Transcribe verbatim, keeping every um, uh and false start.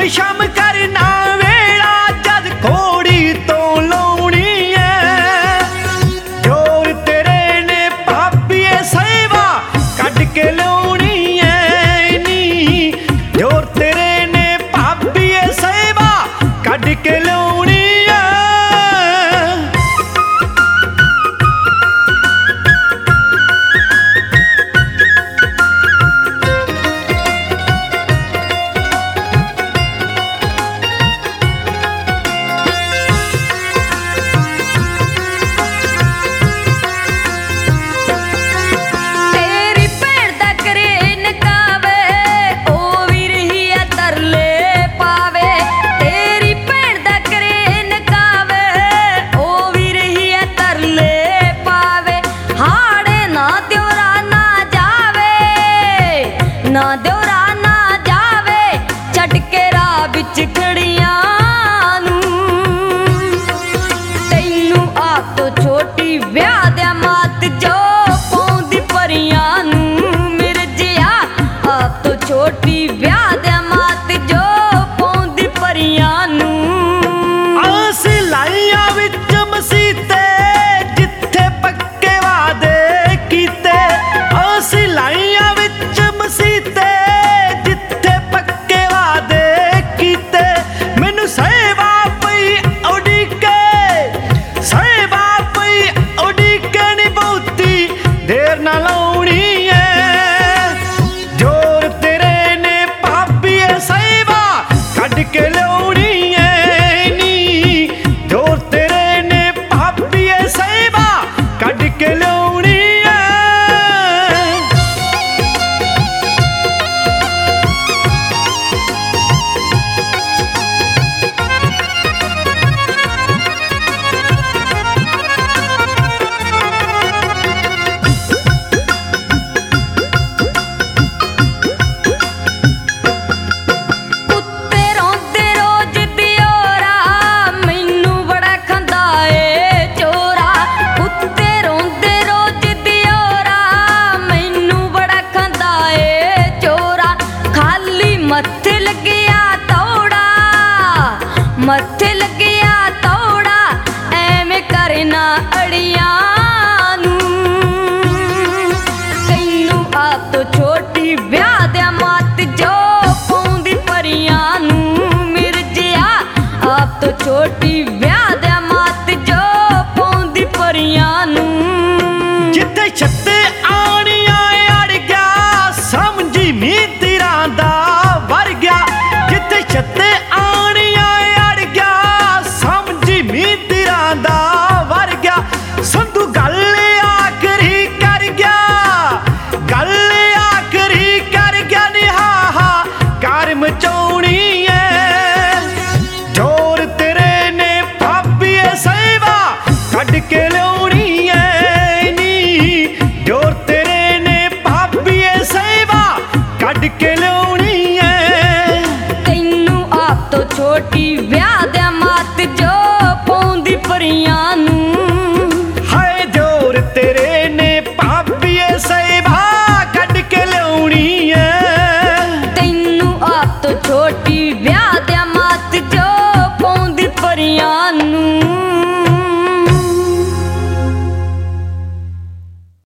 ਸ਼ਮ ਸ਼ਮ ਕਰਨਾ ਵੇਲਾ ਜਦ ਘੋੜੀ ਤੋਂ ਲਾਉਣੀ ਐ। ਜੋਰ ਤੇਰੇ ਨੇ ਭਾਬੀਏ ਸੇਵਾ ਕੱਢ ਕੇ ਲਾਉਣੀ ਐ ਨੀ। ਜੋਰ ਤੇਰੇ ਨੇ ਭਾਬੀਏ ਸੇਵਾ ਕੱਢ ਕੇ ਲਾਉਣੀ ਐ। ਨਾ ਦਿਉਰਾ ਨਾ ਜਾਵੇ ਛੱਡ ਕੇ ਰਾਹ ਵਿੱਚ ਖੜੀਆਂ ਨੂੰ। ਤੈਨੂੰ ਆਪ ਤੋਂ ਛੋਟੀ ਵਿਆਹ ਦਿਆਂ ਮਾਤ ਜੋ ਪਾਉਂਦੀ ਪਰੀਆਂ ਨੂੰ। ਮਿਰਜਿਆ ਆਪ ਤੋਂ ਛੋਟੀ ਵਿਆਹ ਦਿਆਂ ਮਾਤ ਜੋ ਪਾਉਂਦੀ ਪਰੀਆਂ ਨੂੰ। ਆਸ ਲਾਈਆਂ ਵਿੱਚ ਮਸੀਤੇ ਜਿੱਥੇ ਪੱਕੇ ਵਾਦੇ ਕੀਤੇ। ਆਸ ਲਾਈਆਂ ਵਿੱਚ ਮਸੀਤੇ ਜਿੱਥੇ ਪੱਕੇ ਵਾਦੇ ਕੀਤੇ। ਮੈਨੂੰ ਸੇਵਾ ਪਈ ਉਡੀਕੇ ਸੇਵਾ ਪਈ ਉਡੀਕੇ ਨੀ ਬਹੁਤੀ ਦੇਰ ਨਾ ਲਾਉਣੀ ਐ। ਜੋਰ ਤੇਰੇ ਨੇ ਭਾਬੀਏ ਸੇਵਾ ਕੱਢ ਕੇ ਲਿਆਉਣੀ ਐ ਨੀ। ਜੋਰ ਤੇਰੇ ਨੇ ਭਾਬੀਏ ਸੇਵਾ ਕੱਢ ਕੇ ਲਿਆਉਣੀ ਐ। ਮੱਥੇ ਲੱਗਿਆ ਤੌੜਾ ਮੱਥੇ ਲੱਗਿਆ ਤੌੜਾ ਐਵੇਂ ਕਰਨਾ ਅੜੀਆਂ ਨੂੰ। ਤੈਨੂੰ ਆਪ ਤੋਂ ਛੋਟੀ ਵਿਆਹ ਦਿਆਂ ਮਾਤ ਜੋ ਪਾਉਂਦੀ ਪਰੀਆਂ ਨੂੰ। ਮਿਰਜਿਆ ਆਪ ਤੋਂ ਛੋਟੀ ਵਿਆਹ ਦਿਆਂ ਮਾਤ ਜੋ ਪਾਉਂਦੀ ਪਰੀਆਂ ਨੂੰ। ਜਿੱਥੇ ਛੱਤੇ ਆਣੀਆਂ ਅੜ ਗਿਆ ਸਮਝੀ ਮੀ ਤੇਰਾਂ ਦਾ ਵਰ ਗਿਆ। ਜਿੱਥੇ ਛੱਤੇ ਆਣੀਆਂ ਅੜ ਗਿਆ ਸਮਝੀ ਮੀ ਤੇਰਾਂ ਦਾ ਵਰ ਗਿਆ। ਸੰਧੂ ਗੱਲ ਆਖਰੀ ਕਰ ਗਿਆ ਗੱਲ ਆਖਰੀ ਕਰ ਗਿਆ ਨਿਹਾਹਾ ਕਰ ਮਚਾਉਣੀ ਐ। ਜੋਰ ਤੇਰੇ ਨੇ ਭਾਬੀਏ ਸੇਵਾ ਕੱਢ ਕੇ ਲਿਆਉਣੀ ਐ ਨੀ। ਜੋਰ ਤੇਰੇ ਨੇ ਭਾਬੀਏ ਸੇਵਾ ਕੱਢ ਕੇ ਲਿਆਉਣੀ ਐ। ਤੈਨੂੰ ਆਪ ਤੋਂ ਛੋਟੀ ਵਿਆਹ ਦਿਆਂ ਮਾਤ ਜੋ ਪਾਉਂਦੀ ਪਰੀਆਂ ਨੂੰ। ਹਾਏ ਜੋਰ ਤੇਰੇ ਨੇ ਭਾਬੀਏ ਸੇਵਾ ਕੱਢ ਕੇ ਲਿਆਉਣੀ ਐ। ਤੈਨੂੰ ਆਪ ਤੋਂ ਛੋਟੀ ਵਿਆਹ ਦਿਆਂ ਮਾਤ